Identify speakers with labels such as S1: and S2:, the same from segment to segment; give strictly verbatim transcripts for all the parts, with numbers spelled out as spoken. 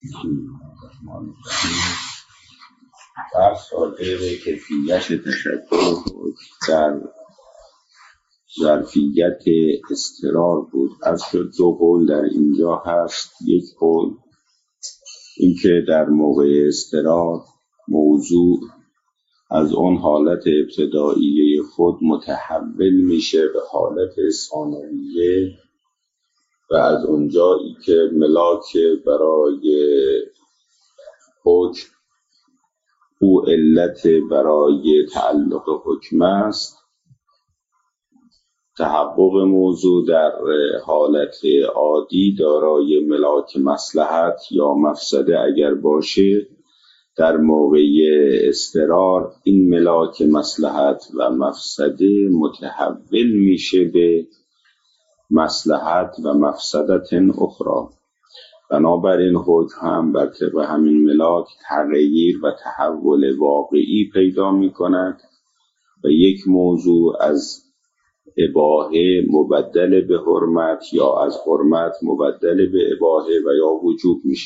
S1: در راجع به کیفیت تشکل در ظرفیت اضطرار بود. از شد دو قول در اینجا هست. یک قول این که در موقع اضطرار موضوع از اون حالت ابتداییه خود متحول میشه به حالت ثانویه و از اونجایی که ملاک برای حکم او علت برای تعلق حکم است، تحقق موضوع در حالت عادی دارای ملاک مصلحت یا مفسده اگر باشه، در موقع اضطرار این ملاک مصلحت و مفسده متحول میشه به مصلحت و مفسدت اخرى. بنابراین حکم هم بر طبق همین ملاک تغییر و تحول واقعی پیدا می کند و یک موضوع از اباحه مبدل به حرمت یا از حرمت مبدل به اباحه و یا وجوب میشه.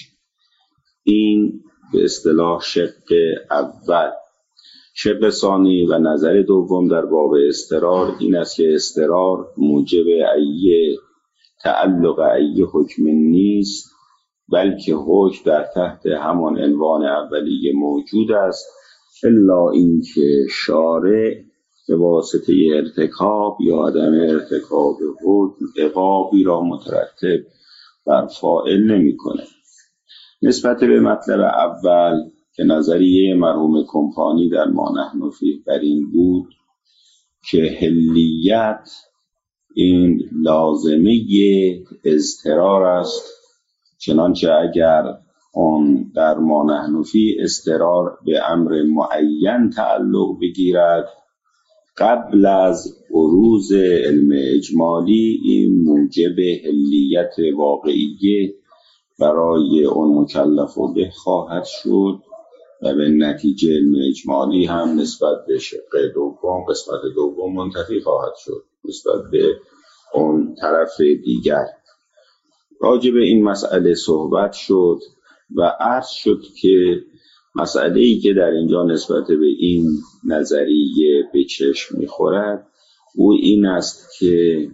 S1: این به اصطلاح شق اول. شق ثانی و نظر دوم در باب اضطرار این است که اضطرار موجب ای تعلق ای حکم نیست، بلکه حکم در تحت همان عنوان اولیه موجود است، الا اینکه شارع به واسطه ارتکاب یا عدم ارتکاب حکم عقابی را مترتب بر فاعل نمی‌کنه. نسبت به مطلب اول که نظریه مرحوم کمپانی در ما نحن فیه بر این بود که حلیت این لازمه اضطرار است، چنانچه اگر آن در ما نحن فیه اضطرار به امر معین تعلق بگیرد قبل از بروز علم اجمالی، این موجب حلیت واقعیه برای اون مکلف و به خواهد شد و به نتیجه علم اجمالی هم نسبت به شق دوم قسمت دوم منتفی خواهد شد نسبت به اون طرف دیگر. راجع به این مسئله صحبت شد و عرض شد که مسئله‌ای که در اینجا نسبت به این نظریه به چشم می‌خورد او این است که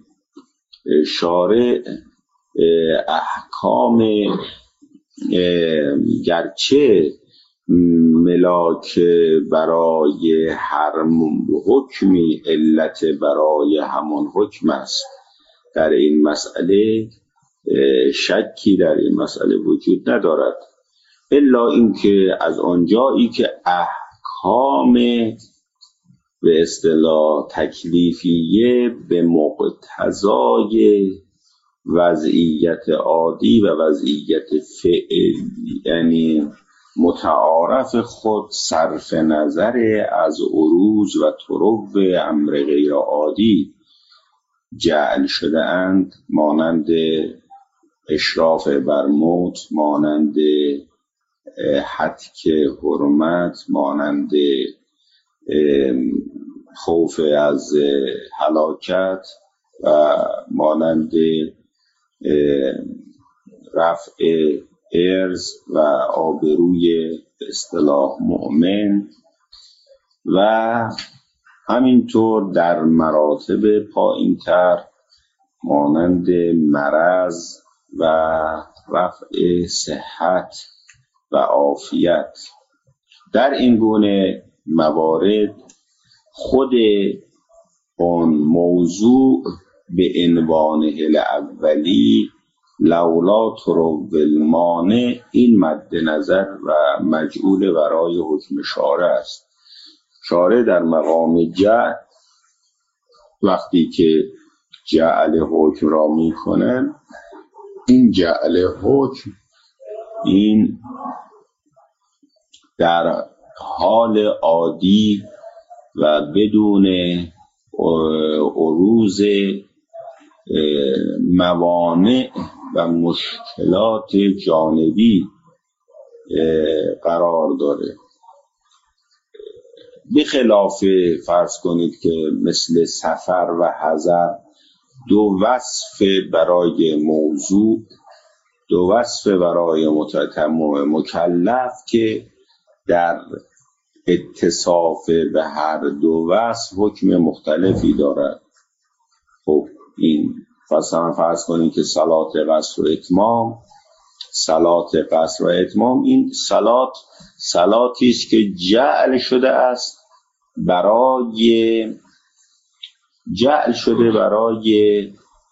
S1: شارع احکام گرچه ملاک برای هر حکمی علت برای همان حکم است، در این مسئله شکی در این مسئله وجود ندارد، الا اینکه از آنجایی که احکام به اصطلاح تکلیفیه به مقتضای وضعیت عادی و وضعیت فعلی یعنی متعارف خود صرف نظر از عروض و طرق امر غیر عادی جعل شده اند، مانند اشراف بر موت، مانند حتک حرمت، مانند خوف از هلاکت و مانند رفع ارز و آبروی اصطلاح مؤمن و همینطور در مراتب پایین‌تر مانند مرض و رفع صحت و عافیت. در این گونه موارد خود اون موضوع به عنوان الاولی لولا طرق المانع این مد نظر و مجعول برای حکم شارع است. شارع در مقام جعل وقتی که جعل حکم را می کنه، این جعل حکم این در حال عادی و بدون عروض موانع و مشکلات جانبی قرار داره، بخلاف فرض کنید که مثل سفر و حضر دو وصف برای موضوع، دو وصف برای متتمم مکلف که در اتصاف به هر دو وصف حکم مختلفی دارد. خب این مثلا فرض کنید که صلات قصر و اتمام، صلات قصر و اتمام، این صلات صلاتی است که جعل شده است برای جعل شده برای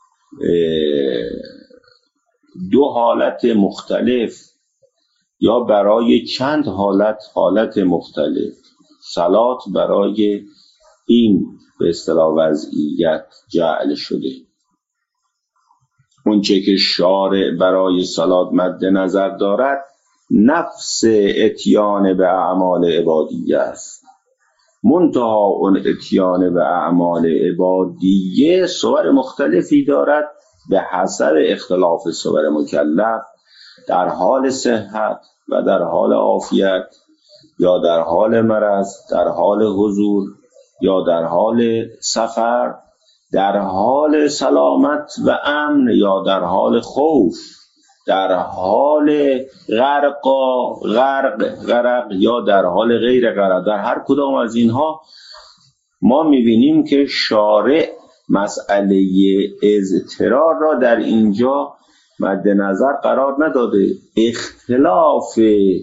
S1: دو حالت مختلف یا برای چند حالت حالت مختلف. صلات برای این به اصطلاح وضعیت جعل شده. اونچه که شارع برای صلات مد نظر دارد نفس اتیان به اعمال عبادیه است. منتها اون اتیان به اعمال عبادیه صور مختلفی دارد به حسب اختلاف صور مکلف در حال صحت و در حال عافیت، یا در حال مرض، در حال حضور، یا در حال سفر، در حال سلامت و امن، یا در حال خوف، در حال غرق غرق غرق یا در حال غیر غرق. در هر کدام از اینها ما می‌بینیم که شارع مسئله اضطرار را در اینجا مد نظر قرار نداده. اختلاف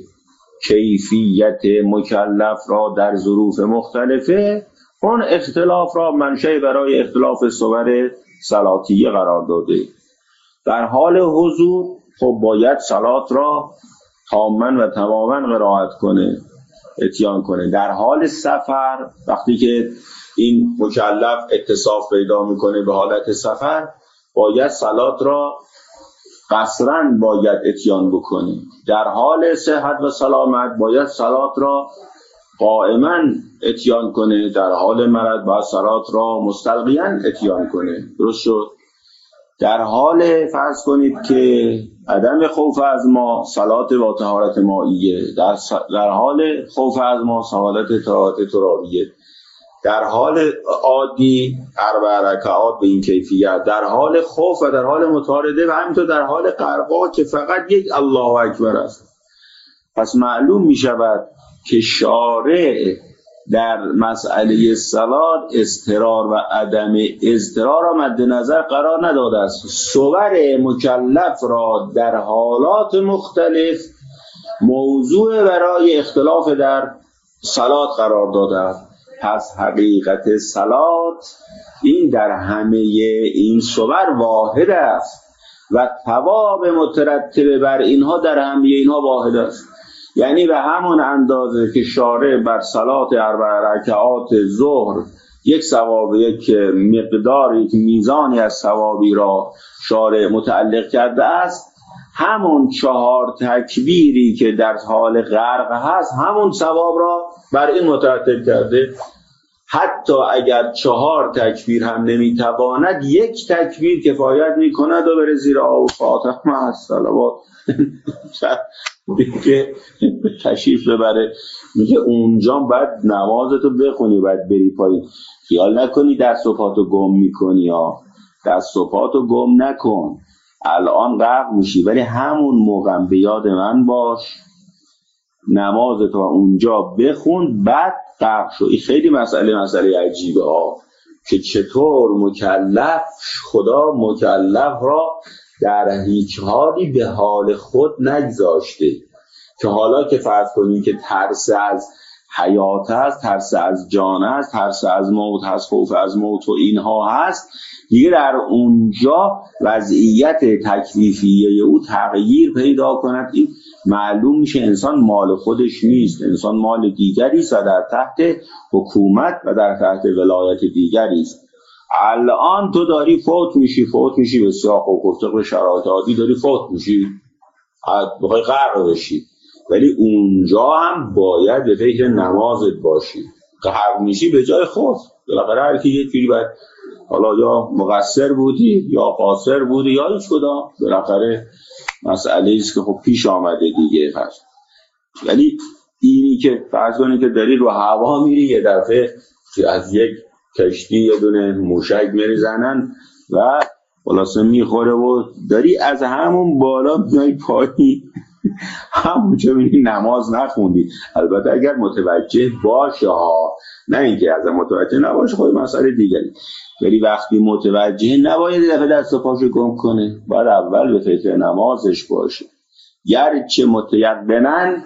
S1: کیفیت مکلف را در ظروف مختلفه، اون اختلاف را منشأ برای اختلاف صور صلاتیه قرار داده. در حال حضور خب باید صلات را تاماً و تماماً قرائت کنه، اتیان کنه. در حال سفر وقتی که این مکلف اتصاف پیدا میکنه به حالت سفر، باید صلات را قصراً باید اتیان بکنه. در حال صحت و سلامت باید صلات را قائماً اتیان کنه. در حال مرض باید صلات را مستلقیاً اتیان کنه. درست شد؟ در حال فرض کنید که عدم خوف از ما، صلات با طهارت مائیه. در, س... در حال خوف از ما، صلات طهارت ترابیه. در حال عادی اربع رکعات به این کیفیت. در حال خوف و در حال مطارده و همینطور در حال قرقا که فقط یک الله اکبر است. پس معلوم می شود که شارع در مسئله صلات اضطرار و عدم اضطرار را مد نظر قرار نداده است. صور مکلف را در حالات مختلف موضوع برای اختلاف در صلات قرار داده است. پس حقیقت صلات این در همه این صور واحد است و ثواب مترتب بر اینها در همه اینها واحد است. یعنی به همون اندازه که شارع بر صلات اربع رکعات ظهر یک ثواب، یک مقدار، یک میزانی از ثوابی را شارع متعلق کرده است، همون چهار تکبیری که در حال غرق هست همون ثواب را بر این مترتب کرده. حتی اگر چهار تکبیر هم نمیتواند، یک تکبیر کفایت میکند و بره زیر آب و فاتحه مع الصلوات. میگه تشریف ببره، میگه اونجا باید نمازتو بخونی، باید بری پایین. خیال نکنی دست و پاتو گم میکنی، یا دست و پاتو گم نکن، الان غرق میشی، ولی همون موقع به یاد من باش، نمازتو اونجا بخون، بعد غرق شو. این خیلی مسئله مسئله عجیبه ها که چطور مکلف خدا مکلف را در هیچ حالی به حال خود نگذاشته، که حالا که فرض کنیم که ترس از حیات هست، ترس از جان هست، ترس از موت هست، خوف از موت و اینها هست، دیگه در اونجا وضعیت تکلیفیه او تغییر پیدا کند. این معلوم میشه انسان مال خودش نیست، انسان مال دیگری است و در تحت حکومت و در تحت ولایت دیگری است. الان تو داری فوت میشی، فوت میشی به سیاق و گفتق شرایط عادی داری فوت میشی، بخوای غرق بشی، ولی اونجا هم باید به فکر نمازت باشی. غرق میشی به جای خود، بالاخره هر کی یک جوری باید، حالا یا مقصر بودی یا قاصر بودی یا هیچ کدام، بالاخره مسئله ایست که خب پیش آمده دیگه. پس ولی اینی که فرض کنی که داری رو هوا میری، یه دفعه از یک کشتی یه دونه موشک میریزنن و خلاصه میخوره و داری از همون بالا میای پایین همون چه میبینی نماز نخوندی. البته اگر متوجه باشه ها، نه اینکه از متوجه نباشه خب مسئله دیگری، ولی وقتی متوجه نباید دفعه دست و پاشو گم کنه، باید اول به فکر نمازش باشه. گرچه متیقنن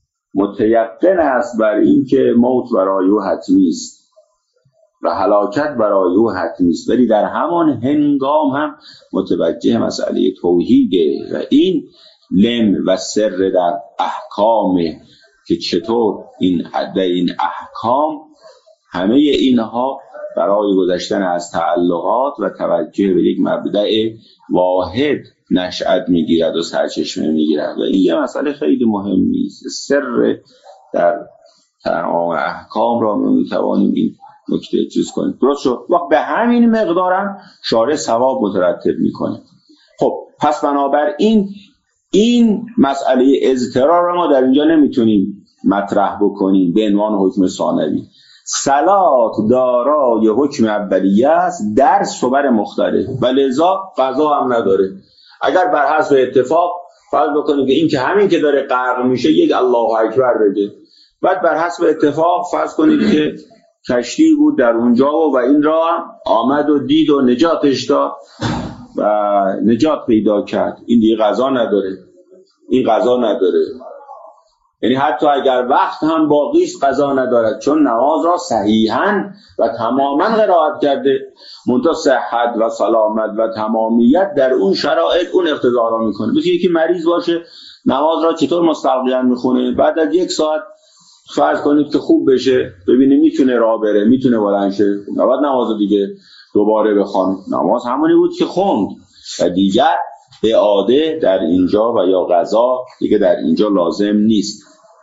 S1: متیقن است بر این که موت برای او حتمی است و هلاکت برای او حتمی است، ولی در همان هنگام هم متوجه مسئله توحیده و این لم و سر در احکام که چطور این عده این احکام همه اینها برای گذشتن از تعلقات و توجه به یک مبدأ واحد نشأت میگیرد و سرچشمه میگیرد و این یه مسئله خیلی مهمی است. سر در تمام احکام را میتوانیم این نکته چیز کنیم. درست شد؟ وقت به همین مقدارم شارع ثواب مترتب میکنه. خب پس بنابراین این مسئله اضطرار را ما در اینجا نمیتونیم مطرح بکنیم به عنوان حکم ثانوی. صلات دارای حکم اولیه است در صور مختلف و لذا قضا هم نداره. اگر بر حسب اتفاق فرض بکنیم که این که همین که داره غرق میشه یک الله اکبر بگه، بعد بر حسب اتفاق فرض کنید که کشتی بود در اونجا و این را آمد و دید و نجاتش داد و نجات پیدا کرد، این دیگه قضا نداره. این قضا نداره، یعنی حتی اگر وقت هم باقی است قضا ندارد، چون نماز را صحیحاً و تماماً قرائت کرده. منتها صحت و سلامت و تمامیت در اون شرایط اون اقتضا را میکنه. مثل یکی مریض باشه نماز را چطور مستقیما میخونه، بعد از یک ساعت فرض کنید که خوب بشه، ببینه میتونه راه بره، میتونه بلند شه، نباید نماز دیگه دوباره بخونه. نماز همونی بود که خوند و دیگر اعاده در اینجا و یا قضا دیگه در اینجا لازم نیست.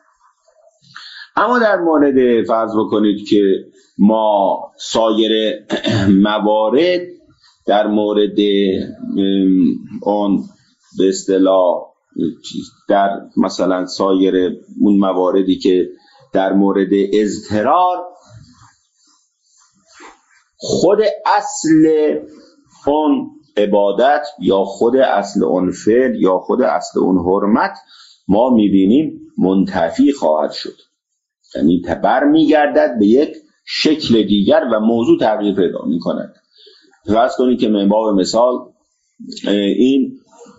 S1: اما در مورد فرض بکنید که ما سایر موارد در مورد اون به اصطلاح در مثلا سایر اون مواردی که در مورد اضطرار خود اصل اون عبادت یا خود اصل اون فعل یا خود اصل اون حرمت ما میبینیم منتفی خواهد شد، یعنی تبر میگردد به یک شکل دیگر و موضوع تغییر پیدا میکند. فرض کنید که من باب مثال این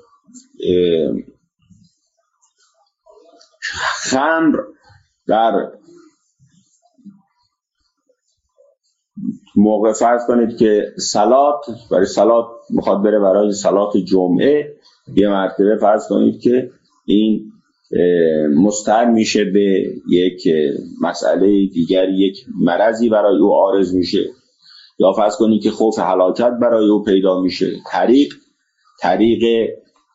S1: خمر در موقع فرض کنید که صلات برای صلات میخواد بره برای صلات جمعه، یه مرتبه فرض کنید که این مستعد میشه به یک مسئله دیگر، یک مرضی برای او عارض میشه، یا فرض کنید که خوف هلاکت برای او پیدا میشه، طریق طریق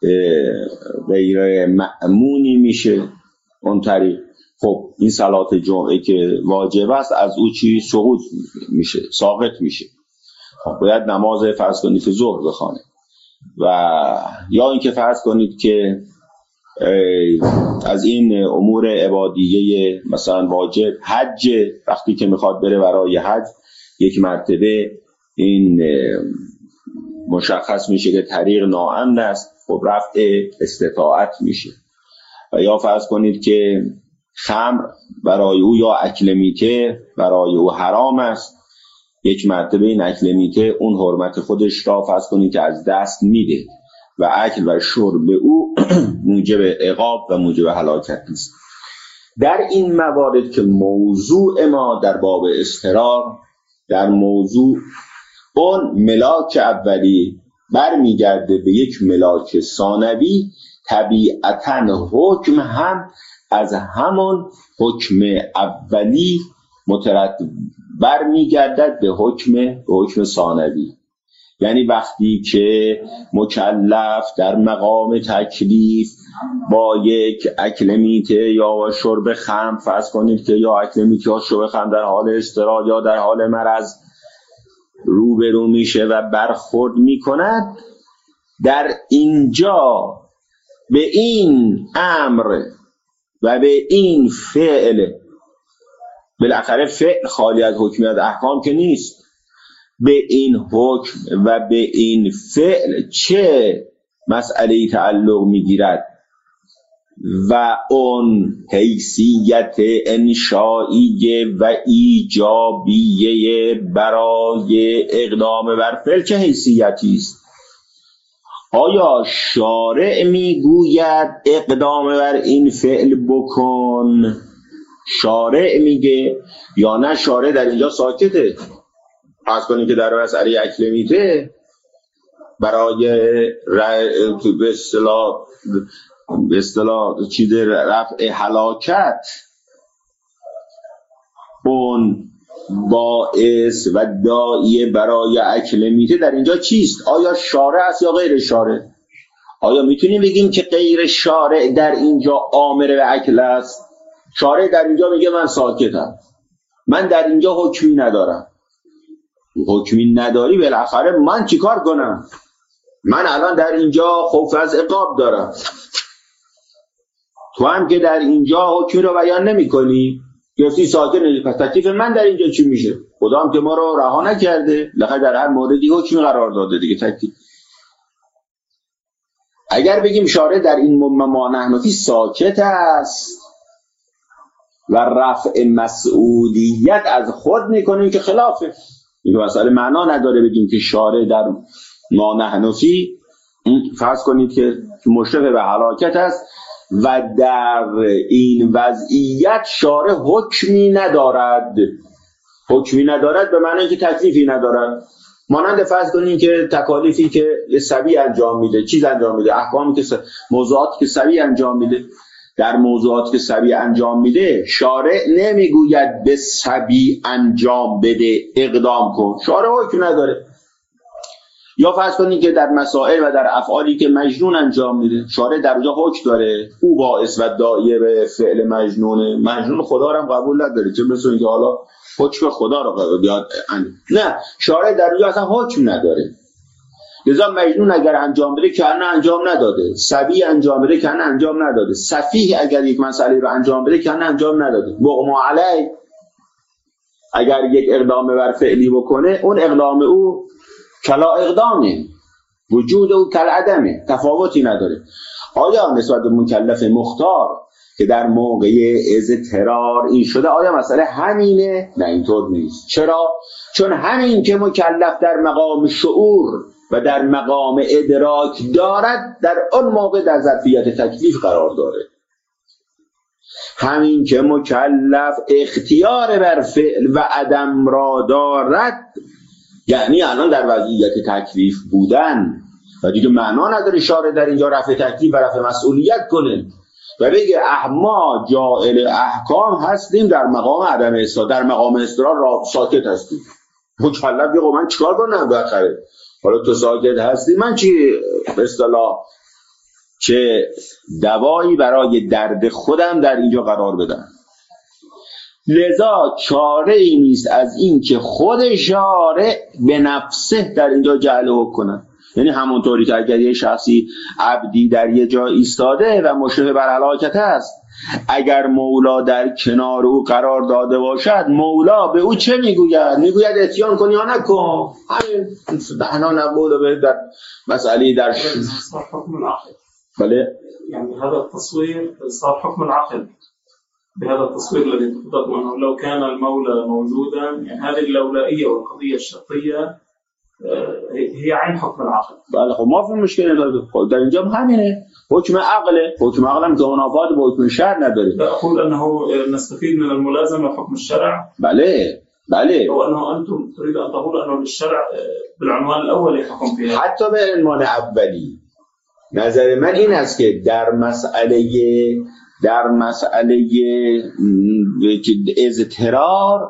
S1: غیر مأمونی میشه اون طریق. خب این صلات جمعه که واجب است از او چی سقوط میشه، ساقط میشه. خب باید نماز فرض کنید که ظهر بخونه، و یا اینکه فرض کنید که از این امور عبادیه مثلا واجب حج، وقتی که میخواد بره برای حج یک مرتبه این مشخص میشه که طریق ناامن است، خب رفع استطاعت میشه. و یا فرض کنید که خمر برای او یا اکل میته برای او حرام است، یک مرتبه این اکل میته اون حرمت خودش را فرض کنید که از دست میده و اکل و شرب او موجب عقاب و موجب هلاکت است. در این موارد که موضوع ما در باب اضطرار در موضوع اون ملاک اولی برمیگرده به یک ملاک ثانوی، طبیعتاً حکم هم از همون حکم اولی مترتب برمیگردد به حکم به حکم ثانوی. یعنی وقتی که مکلف در مقام تکلیف با یک اکل میته یا شرب خمر فرض کنید که یا اکل میته یا شرب خمر در حال اضطرار یا در حال مرض روبرو میشه و برخورد میکند، در اینجا به این امر و به این فعل، بالاخره فعل خالی از حکمیت احکام که نیست، به این حکم و به این فعل چه مسئله تعلق میگیرد و اون حیثیت انشائیه و ایجابیه برای اقدام بر فعل چه حیثیتی است؟ آیا شارع میگوید اقدام بر این فعل بکن، شارع میگه، یا نه شارع در اینجا ساکته؟ فرض کنید که در مسئله اکل میته برای به اصطلاح به اصطلاح چیز رفع هلاکت اون باعث و داعیه برای اکل میته در اینجا چیست؟ آیا شارع است یا غیر شارع؟ آیا میتونیم بگیم که غیر شارع در اینجا آمر به اکل است؟ شارع در اینجا میگه من ساکتم، من در اینجا حکمی ندارم. حکمی نداری بالاخره من چیکار کنم؟ من الان در اینجا خوف از عقاب دارم، تو هم که در اینجا حکمی رو بیان نمی کنی، گفتی ساکت نمی، پس تکلیف من در اینجا چی میشه؟ خدا هم که ما رو رها نکرده، لخه در هر موردی حکمی قرار داده دیگه. تکلیف اگر بگیم شارع در این ما نحن فی ساکت است و رفع مسئولیت از خود میکنیم که خلافه، این مسئله معنا نداره بگیم که شارع در ما نحن فی، فرض کنید که مشرف به هلاکت است و در این وضعیت شارع حکمی ندارد. حکمی ندارد به معنی که تکلیفی ندارد. مانند فرض کنید که تکالیفی که سبی انجام میده، چیز انجام میده، احکامی که س... موضوعاتی که سبی انجام میده، در موضوعاتی که سبی انجام میده شارع نمیگوید به سبی انجام بده اقدام کن، شارع حکم نداره. یا فرض کنید که در مسائل و در افعالی که مجنون انجام میده شارع در اونجا حکم داره، او باعث و داعیه به فعل مجنونه، مجنون خدا رو هم قبول نداره، چه مثل اینکه حالا حکم خدا رو قبول بیاد، نه، شارع در اونجا اصلا حکم نداره. لذا مجنون اگر انجام بده که نه انجام نداده، سبی انجام بده که نه انجام نداده، سفیه اگر یک مسئله رو انجام بده که نه انجام نداده، مغمى علی اگر یک اقدام بر فعلی بکنه اون اقدام او کلا اقدامه، وجود او کل عدمه، تفاوتی نداره. آیا نسبت به مکلف مختار که در موقع اضطرار این شده آیا مسئله همینه؟ نه اینطور نیست. چرا؟ چون همین که مکلف در مقام شعور و در مقام ادراک دارد در اون موقع در ظرفیت تکلیف قرار داره. همین که مکلف اختیار بر فعل و عدم را دارد یعنی الان در وضعیت تکلیف بودن و دیگه معنا نداره شارع در اینجا رفع تکلیف و رفع مسئولیت کنه و بگه ما جائل احکام هستیم در مقام عدم اصرار، در مقام اصرار را ساکت هستیم. مکلف بگه من چیکار کنم بالاخره؟ حالا تو ساکت هستی، من چی به اصطلاح چه دوایی برای درد خودم در اینجا قرار بدم؟ لذا چاره ای نیست از این که خود شارع به نفسه در اینجا جعل حکم کنه. یعنی همونطوری که اگر یه شخصی عبدی در یه جا ایستاده و مشرف بر هلاکت است، اگر مولا در کنار او قرار داده باشد مولا به او چه میگوید؟ میگوید اتیان کن یا نکن. همین دهنا نبود به در مسئله در
S2: حكم العقل.
S1: بله
S2: يعني هذا التصوير صار حكم العقل بهذا التصوير الذي تضمنه لو كان المولى موجودا، يعني هذه اللولائية والقضية الشرطية هي عين حكم العقل.
S1: بله خب ما في مشكله در اینجا همینه، حکم عقله، حکم عقل هم که منافات با حکم شرع نداره.
S2: اقول انه نستفيد من الملازمه حكم الشرع.
S1: بله بله.
S2: وانه انتم تريد ان تقول انه للشرع بالعنوان الاول حكم فيها.
S1: حتی به عنوان اولی نظر من این است که در مسئله در مسئله اضطرار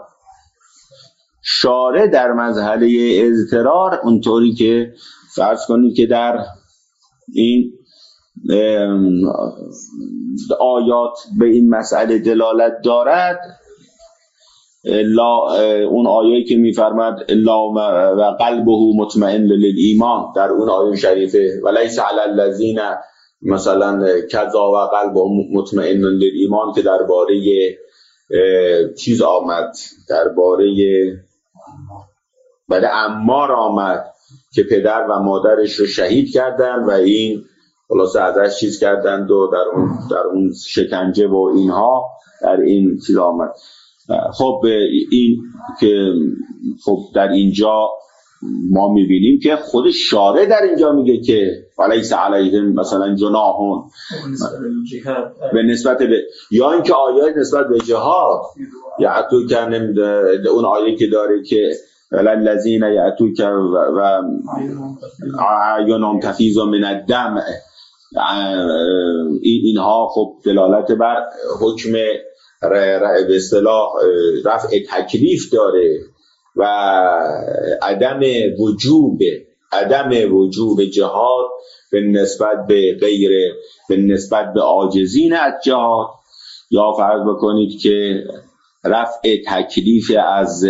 S1: شارع در مسئله اضطرار اونطوری که فرض کنید که در این آیات به این مسئله دلالت دارد، لا اون آیه که میفرماد لا و قلبه مطمئن للایمان، در اون آیه شریفه ولیس علی الذین مثلا کذا و قلبه مطمئن للایمان که درباره چیز آمد، درباره بعد عمار آمد که پدر و مادرش رو شهید کردن و این خلاصه ازش چیز کردند و در اون در اون شکنجه و اینها در این چیز آمد. خب این که خب در اینجا ما میبینیم که خود شارع در اینجا میگه که فلیس علیهم مثلا جناحون به نسبت به، یا اینکه آیات نسبت به جهاد یعتو کنم اون آیه که داره که الذین یعتو که و عیونهم تفیض من الدم، اینها خب دلالت بر حکم به اصطلاح رفع تکلیف داره و عدم وجوب عدم وجوب جهاد به نسبت به غیر به نسبت به عاجزین از جهاد، یا فرض بکنید که رفع تکلیف از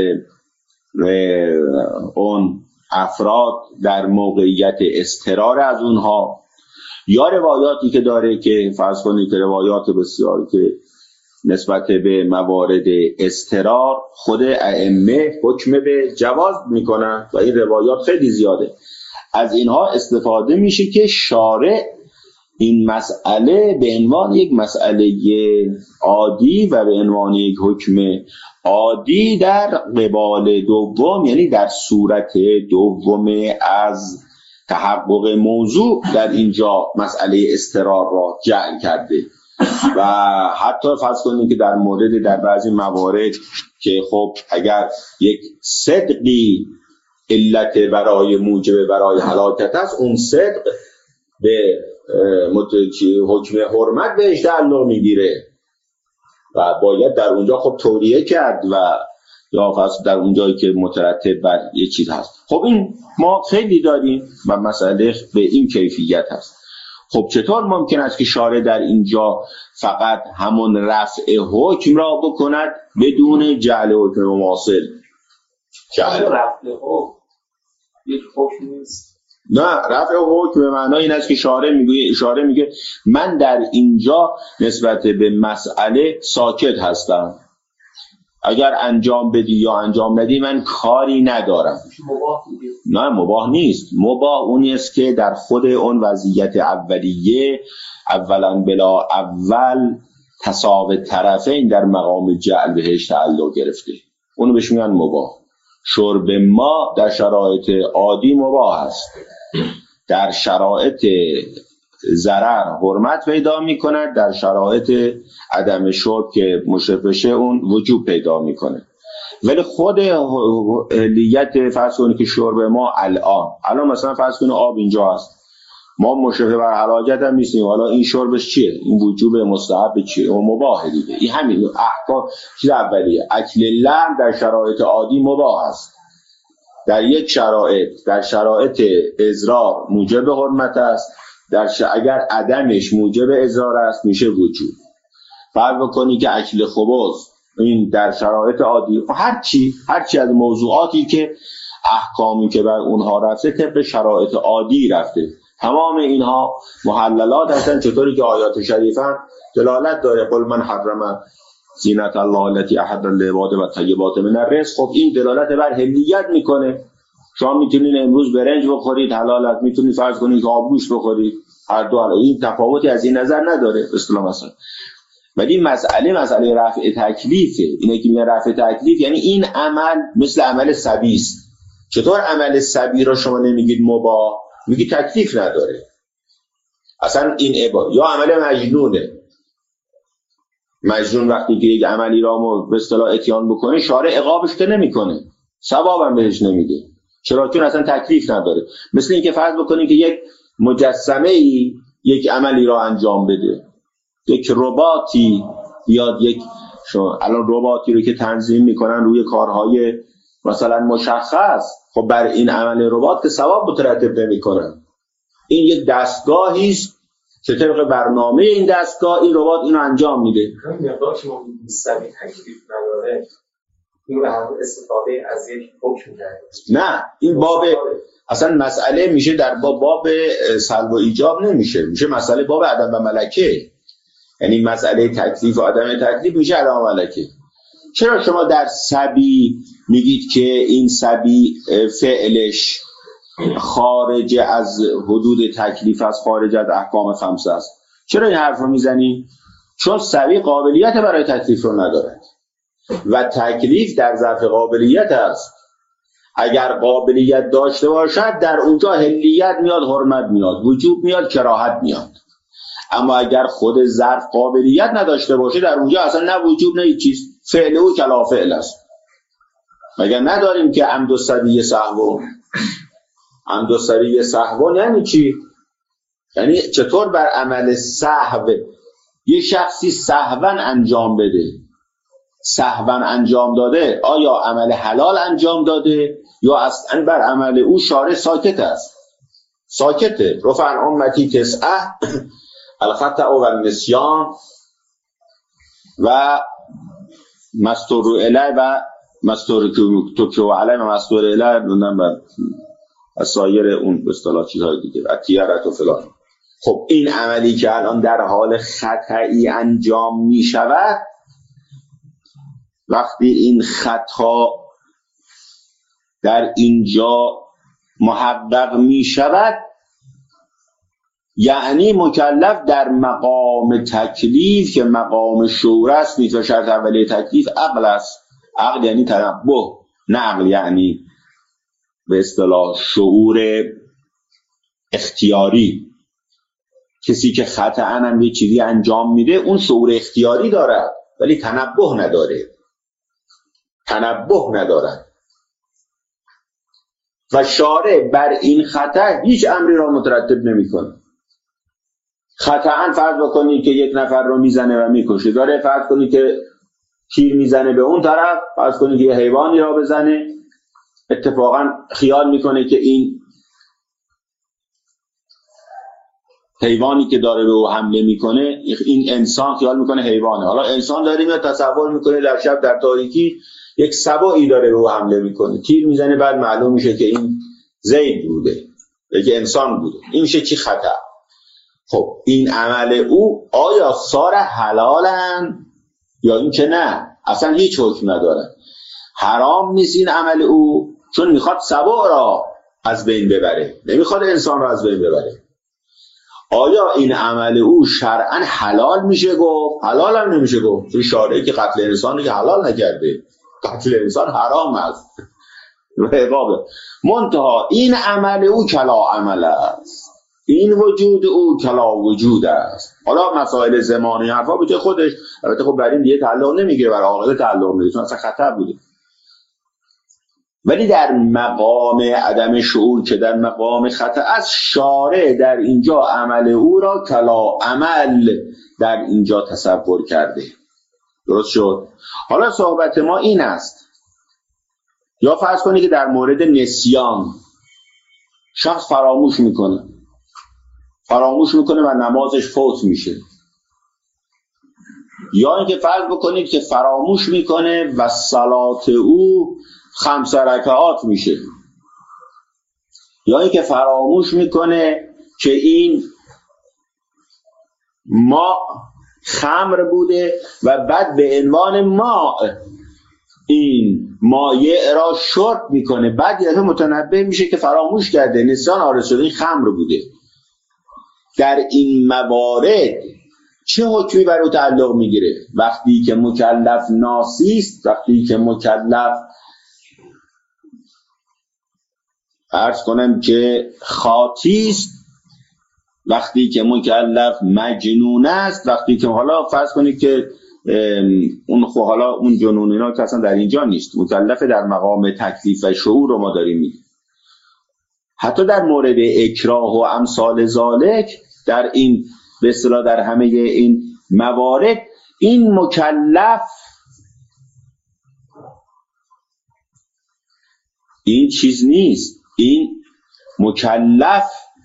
S1: اون افراد در موقعیت اضطرار از اونها، یا روایاتی که داره که فرض کنید که روایات بسیاری که نسبت به موارد اضطرار خود ائمه حکم به جواز میکنن و این روایات خیلی زیاده. از اینها استفاده میشه که شارع این مسئله به عنوان یک مسئله عادی و به عنوان یک حکم عادی در قبال دوم، یعنی در صورت دوم از تحقق موضوع، در اینجا مسئله اضطرار را جعل کرده. و حتی فرض کنیم که در مورد در بعضی موارد که خب اگر یک صدقی علت برای موجب برای هلاکت است، اون صدق به حکم حرمت بهش تعلق میگیره و باید در اونجا خب توریه کرد و یا فرض در اونجایی که مترتب بر یه چیز هست. خب این ما خیلی داریم و مسئله به این کیفیت هست. خب چطور ممکن است که شارع در اینجا فقط همون رفع حکم را بکند بدون جعل حکم مماثل؟
S2: جعل رفع حکم یک حکم نیست.
S1: نه، رفع حکم به معنای این است که شارع میگه اشاره میگه من در اینجا نسبت به مسئله ساکت هستم، اگر انجام بدی یا انجام ندی من کاری ندارم.
S2: مباح
S1: نه مباح نیست. مباح اونی است که در خود اون وضعیت اولیه اولا بلا اول تساوی طرفین در مقام جعل بهش تعلق گرفته، اونو بهش میگن مباح. شرب ما در شرایط عادی مباح است، در شرایط ضرر حرمت پیدا میکنه، در شرایط عدم شرب که مشرف بشه اون وجوب پیدا میکنه. ولی خود اهلیت فرض کنید که شرب ما الان الان مثلا فرض کنید آب اینجا هست، ما مشرف بر حلاکت هم نیستیم، حالا این شربش چیه؟ این وجوب مستحب چیه؟ اون مباح دیگه. این همین احکام چیز اولیه. اکل لحم در شرایط عادی مباح است، در یک شرایط در شرایط اضرار موجب حرمت است، در ش... اگر عدمش موجب اضرار است میشه وجوب. فرض بکنی که اکل خبز این در شرایط عادی هر چی هر چی از موضوعاتی که احکامی که بر اونها رفته طبق شرایط عادی رفته، تمام اینها محللات هستن. چطوری که آیات شریفه دلالت داره قل من حرم زینت الله التي احل للعباد و طیبات من الرزق. خب این دلالت بر حلیت میکنه. شما میتونید امروز برنج بخورید حلالت، میتونید فرض کنید که آبگوشت بخورید، هر دو حلال. این تفاوتی از این نظر نداره اصطلاح مثلا. ولی مسئله مسئله رفع تکلیفه. اینه که میگن رفع تکلیف یعنی این عمل مثل عمل سبی است. چطور عمل سبی را شما نمیگید مباح، میگید تکلیف نداره اصلا این عبادت؟ یا عمل مجنونه. مجنون وقتی که یک عملی را به اصطلاح اتیان بکنه شارع عقابش که نمیکنه، ثواب هم بهش نمیده. چرا؟ چون اصلا تکلیف نداره. مثل اینکه فرض بکنید که یک مجسمه ای یک عملی را انجام بده، یک رباتی یا یک شما الان رباتی رو که تنظیم میکنن روی کارهای مثلا مشخص، خب بر این عمل ربات که ثواب مترتب نمیکنن. این یک دستگاهی است که طبق برنامه این دستگاه این ربات اینو انجام میده.
S2: همین مقدار که ما مستوی تکلیف نداره این به استفاده از یک حکم کرده.
S1: نه این باب اصلا مسئله میشه در باب سلب و ایجاب نمیشه، میشه مسئله باب عدم و ملکه. یعنی مسئله تکلیف و عدم تکلیف میشه عدم و ملکه. چرا شما در سبی میگید که این سبی فعلش خارج از حدود تکلیف است، خارج از احکام خمسه است؟ چرا این حرف رو میزنی؟ چون سبی قابلیت برای تکلیف رو ندارد و تکلیف در ظرف قابلیت است. اگر قابلیت داشته باشد در اونجا حلیت میاد، حرمت میاد، وجوب میاد، کراهت میاد. اما اگر خود ظرف قابلیت نداشته باشه در اونجا اصلا نه وجوب نه چیز، فعل او کلا فعل است. مگر نداریم که عمد و سبی سهو؟ عمد و سبی سهو یعنی چی؟ یعنی چطور بر عمل سهو یه شخصی سهوا انجام بده، سهوا انجام داده، آیا عمل حلال انجام داده یا اصلا بر عمل او شارع ساکت است؟ ساکته. رفع عن امتی تسعه الخطأ و النسیان و مستور الیه و مستور توکو علیه و مستور الیه بودن و سایر اون به اصطلاح چیزهای دیگه و تیارت و فلان. خب این عملی که الان در حال خطایی انجام می شود، وقتی این خطا در اینجا محقق می شود یعنی مکلف در مقام تکلیف که مقام شعور است نیست و شرط اولیه تکلیف عقل است. عقل یعنی تنبه، نه عقل یعنی به اصطلاح شعور اختیاری. کسی که خطأ هم یه چیزی انجام میده اون شعور اختیاری داره ولی تنبه نداره، تنبه نداره و شارع بر این خطا هیچ امری را مترتب نمیکنه. خطأ فرض بکنید که یک نفر رو میزنه و میکشه، داره فرض کنید که تیر میزنه به اون طرف، فرض کنید که یه حیوانی را بزنه، اتفاقا خیال میکنه که این حیوانی که داره به او حمله میکنه این انسان خیال میکنه حیوانه. حالا انسان داره میاد تصور میکنه در شب در تاریکی یک سبعی داره به او حمله میکنه، تیر میزنه، بعد معلوم میشه که این زید بوده، یک انسان بوده. این میشه چی؟ خطا. خب این عمل او آیا صار حلالن یا این که نه اصلا هیچ حکم نداره؟ حرام نیست این عمل او چون میخواد سبع را از بین ببره، نمیخواد انسان را از بین ببره. آیا این عمل او شرعا حلال میشه گفت؟ حلال هم نمیشه گفت، چون شارعی که قتل انسان که حلال نکرده، قتل انسان حرام است و عقابه. منتها این عمل او کلا عمل است، این وجود او کلا وجود است. حالا مسائل زمانی حرفا بوده خودش، البته خب برای این دیگه تعلق نمیگیره، برای عاقبت تعلق میگیره چون اصلا خطا بوده. ولی در مقام عدم شعور که در مقام خطا از شارع در اینجا عمل او را کلا عمل در اینجا تصور کرده. درست شد؟ حالا صحبت ما این است، یا فرض کنی که در مورد نسیان شخص فراموش میکنه فراموش میکنه و نمازش فوت میشه، یا اینکه فرض بکنید که فراموش میکنه و صلات او خمس رکعات میشه، یا اینکه فراموش میکنه که این ماء خمر بوده و بعد به عنوان ماء این مایع را شرب میکنه، بعد یه متنبه میشه که فراموش کرده، نسیان عارض شده، این خمر بوده. در این موارد چه حکمی بر او تعلق میگیره؟ وقتی که مکلف ناسیست، وقتی که مکلف عرض کنم که خاطیست، وقتی که مکلف مجنون است، وقتی که حالا فرض کنید که اون خب حالا اون جنون اینا که اصلا در اینجا نیست، مکلف در مقام تکلیف و شعور رو ما داریم میگیم. حتی در مورد اکراه و امثال ذالک، در این به اصطلاح در همه این موارد این مکلف این چیز نیست، این مکلف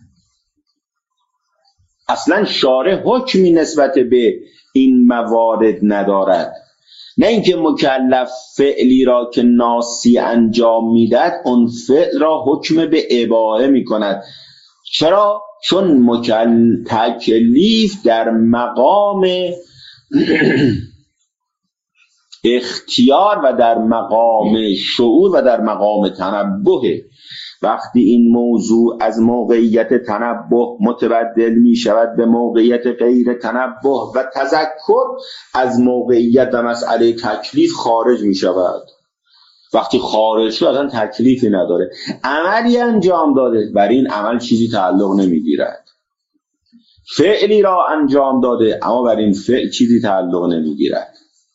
S1: اصلا شارع حکمی نسبت به این موارد ندارد. نه اینکه مکلف فعلی را که ناسی انجام میدهد اون فعل را حکم به اباحه میکند. چرا؟ چون مکلف تکلیف در مقام اختیار و در مقام شعور و در مقام تنبه. وقتی این موضوع از موقعیت تنبه متبدل می شود به موقعیت غیر تنبه و تذکر، از موقعیت و مسئله تکلیف خارج می شود. وقتی خارج شد اصلا تکلیفی نداره، عملی انجام داده، بر این عمل چیزی تعلق نمیگیرد. فعلی را انجام داده اما بر این فعل چیزی تعلق نمیگیرد.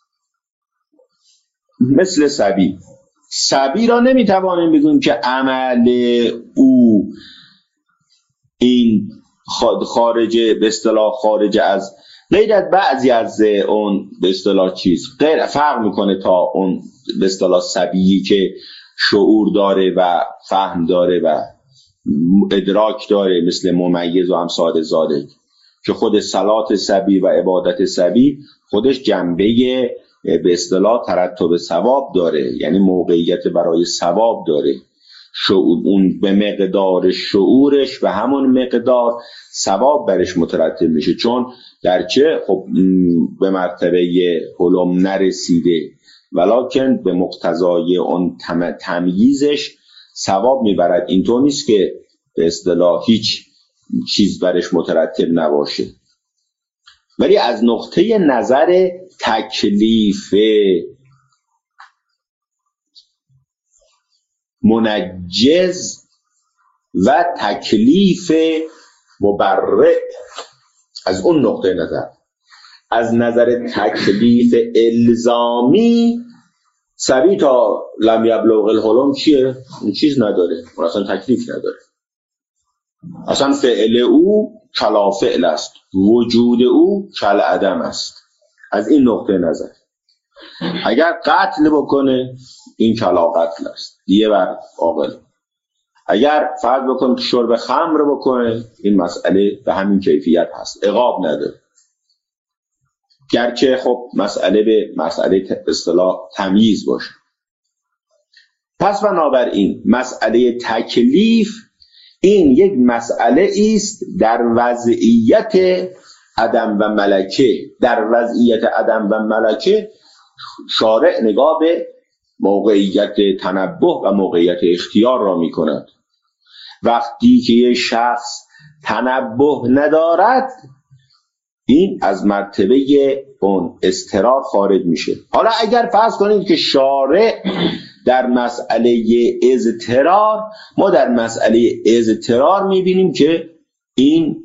S1: مثل صبی صبی را نمیتوانیم بگوییم که عمل او این خارج به اصطلاح خارج از غیر از بعضی از اون به اصطلاح چیز غیر فرق میکنه تا اون به اصطلاح صبیی که شعور داره و فهم داره و ادراک داره، مثل ممیز و امثال ذالک، که خود صلات صبی و عبادت صبی خودش جنبه به اصطلاح ترتب ثواب داره، یعنی موقعیت برای ثواب داره. شعور اون به مقدار شعورش و همون مقدار ثواب برش مترتب میشه، چون گرچه خب به مرتبه حلم نرسیده ولکن به مقتضای اون تم تمییزش ثواب میبرد. اینطور نیست که به اصطلاح هیچ چیز برش مترتب نباشه. ولی از نقطه نظر تکلیف منجز و تکلیف مبرئ، از اون نقطه نظر، از نظر تکلیف الزامی، صبی تا لم یبلغ الحلم چیه؟ اون چیز نداره، اون اصلا تکلیف نداره، اصلا فعل او کلا فعل است، وجود او کل عدم است. از این نقطه نظر اگر قتل بکنه این کلا قتل است، دیه بر عاقل. اگر فرض بکنه که شرب خمر بکنه این مسئله به همین کیفیت هست، عقاب نداره، گرچه خب مسئله به مسئله اصطلاح تمییز باشه. پس بنابراین مسئله تکلیف این یک مسئله است در وضعیت عدم و ملکه. در وضعیت عدم و ملکه شارع نگاه به موقعیت تنبه و موقعیت اختیار را می کند. وقتی که یک شخص تنبه ندارد این از مرتبه اون اضطرار خارج میشه. حالا اگر فرض کنید که شارع در مسئله اضطرار، ما در مسئله اضطرار میبینیم که این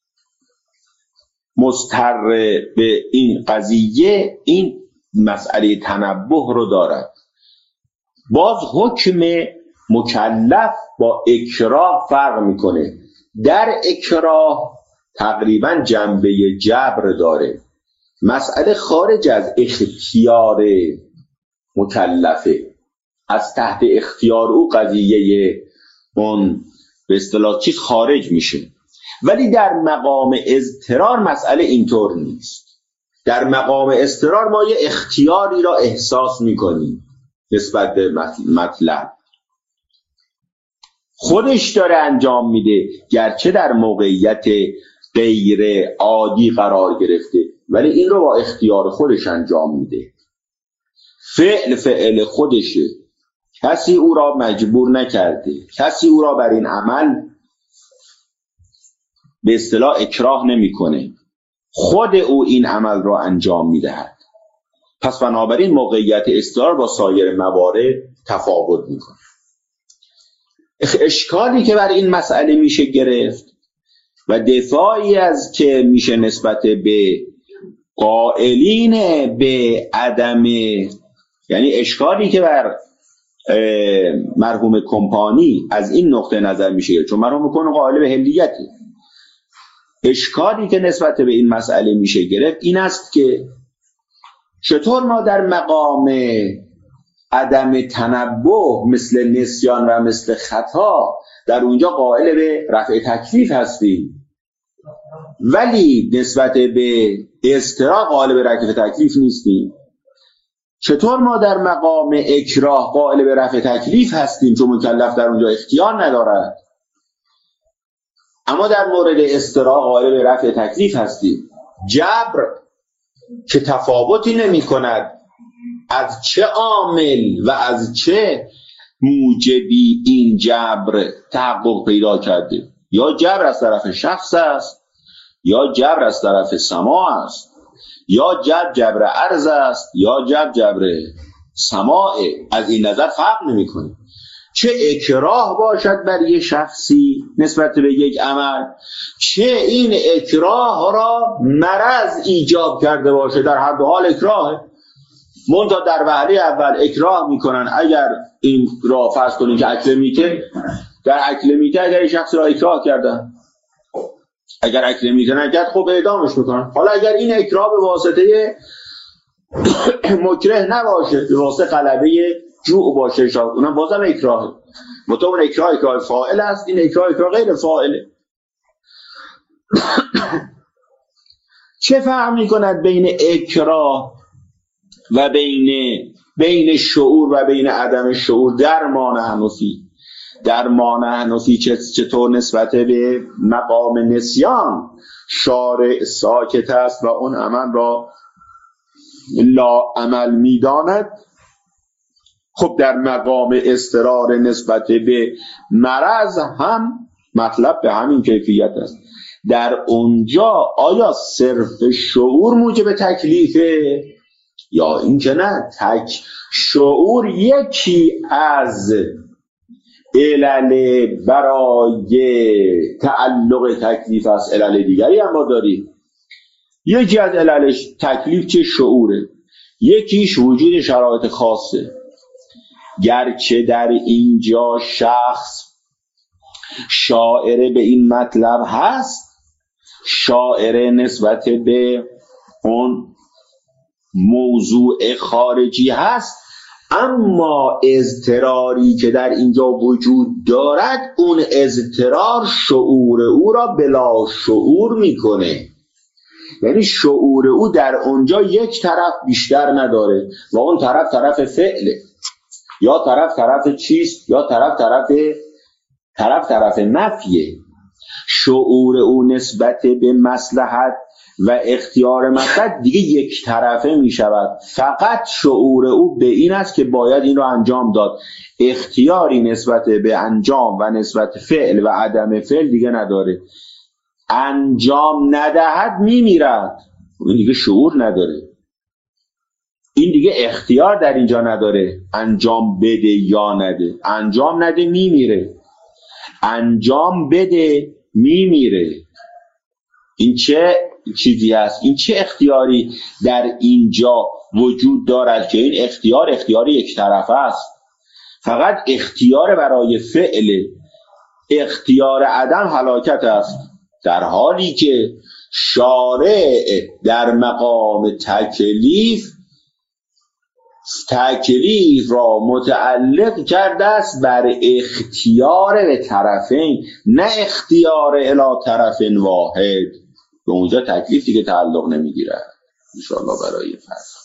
S1: مضطر به این قضیه این مسئله تنبه رو دارد، باز حکم مکلف با اکراه فرق میکنه. در اکراه تقریبا جنبه جبر داره، مسئله خارج از اختیار مکلفه، از تحت اختیار او قضیه اون به اصطلاح چیز خارج میشه. ولی در مقام اضطرار مسئله اینطور نیست. در مقام اضطرار ما یه اختیاری را احساس میکنیم نسبت به مطلب، خودش داره انجام میده، گرچه در موقعیت غیر عادی قرار گرفته ولی این رو با اختیار خودش انجام میده. فعل فعل خودشه، کسی او را مجبور نکرده، کسی او را بر این عمل به اصطلاح اکراه نمیکنه، خود او این عمل را انجام میدهد. پس بنابراین موقعیت اضطرار با سایر موارد تفاوت میکنه. اشکالی که بر این مسئله میشه گرفت و دفاعی از که میشه نسبت به قائلین به عدم، یعنی اشکالی که بر مرحوم کمپانی از این نقطه نظر میشه گرفت، چون مرحوم کمپانی قائل به حلیته، اشکالی که نسبت به این مسئله میشه گرفت این است که چطور ما در مقام عدم تنبه مثل نسیان و مثل خطا در اونجا قائل به رفع تکلیف هستیم ولی نسبت به اضطرار قائل به رفع تکلیف نیستیم؟ چطور ما در مقام اکراه قائل به رفع تکلیف هستیم چون مکلف در اونجا اختیار ندارد، اما در مورد اضطرار قائل به رفع تکلیف هستیم؟ جبر که تفاوتی نمی کند از چه عامل و از چه موجبی این جبر تحقق پیدا کرده؟ یا جبر از طرف شخص است، یا جبر از طرف سماع است، یا جبر جبر عرض است، یا جبر جبر سماع. از این نظر فرق نمی‌کنه. چه اکراه باشد بر یک شخصی نسبت به یک عمل، چه این اکراه را مرض ایجاب کرده باشه، در هر دو حال اکراهه. منتها در وهله اول اکراه میکنن. اگر این را فرض کنیم که اکل میته، در اکل میته اگر این شخص را اکراه کردن، اگر اکل میته نکرد خب اعدامش میکنن. حالا اگر این اکراه به واسطه مکره نباشه، به واسطه غلبه جوع باشه، شاید اونم بازم اکراهه. مطمئن اون اکراه اکراه فاعل است، این اکراه اکراه غیر فاعله. چه فرق میکند بین اکراه و بین بین شعور و بین عدم شعور در ما حنفی؟ در ما حنفی چطور نسبت به مقام نسیان شارع ساکت است و اون عمل را لا عمل میداند؟ خب در مقام اضطرار نسبت به مرض هم مطلب به همین کیفیت است. در اونجا آیا صرف شعور موجب تکلیفه یا این که نه؟ تک شعور یکی از علل برای تعلق تکلیف است. علل دیگری هم ما داریم. یکی از عللش تکلیف چه شعوره، یکیش وجود شرایط خاصه. گرچه در اینجا شخص شاعر به این مطلب هست، شاعر نسبت به اون موضوع خارجی هست، اما اضطراری که در اینجا وجود دارد، اون اضطرار شعور او را بلا شعور میکنه. یعنی شعور او در اونجا یک طرف بیشتر نداره و اون طرف طرف فعله، یا طرف طرف چیست، یا طرف طرف طرف طرف نفیه. شعور او نسبت به مصلحت و اختیار مصلحت دیگه یک طرفه می شود. فقط شعور او به این است که باید این رو انجام داد. اختیاری نسبت به انجام و نسبت فعل و عدم فعل دیگه نداره. انجام ندهد می میرد، این دیگه شعور نداره. این دیگه اختیار در اینجا نداره انجام بده یا نده. انجام نده می میره، انجام بده می میره. این چه چیزی است؟ این چه اختیاری در اینجا وجود دارد که این اختیار اختیار یک طرفه است؟ فقط اختیار برای فعل، اختیار عدم هلاکت است. در حالی که شارع در مقام تکلیف تکلیف را متعلق کرده است بر اختیار به طرفین، نه اختیار الی طرف واحد. به اونجا تکلیف دیگه تعلق نمیگیره. انشاءالله برای فرق